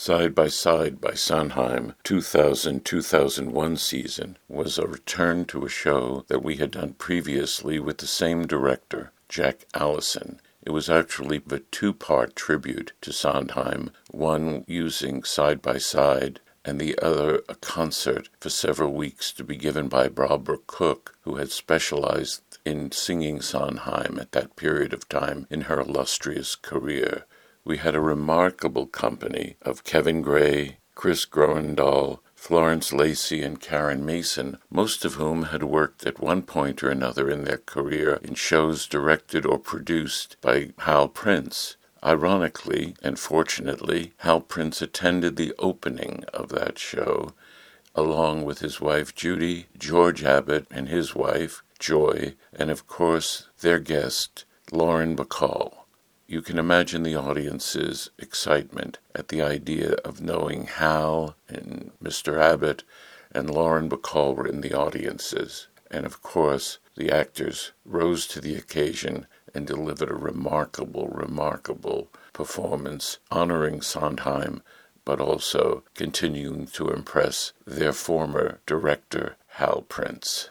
Side by Side by Sondheim 2000-2001 season was a return to a show that we had done previously with the same director, Jack Allison. It was actually a two-part tribute to Sondheim, one using Side by Side and the other a concert for several weeks to be given by Barbara Cook, who had specialized in singing Sondheim at that period of time in her illustrious career. We had a remarkable company of Kevin Gray, Chris Groendahl, Florence Lacey, and Karen Mason, most of whom had worked at one point or another in their career in shows directed or produced by Hal Prince. Ironically and fortunately, Hal Prince attended the opening of that show, along with his wife Judy, George Abbott and his wife, Joy, and of course their guest, Lauren Bacall. You can imagine the audience's excitement at the idea of knowing Hal and Mr. Abbott and Lauren Bacall were in the audiences. And of course, the actors rose to the occasion and delivered a remarkable performance, honoring Sondheim, but also continuing to impress their former director, Hal Prince.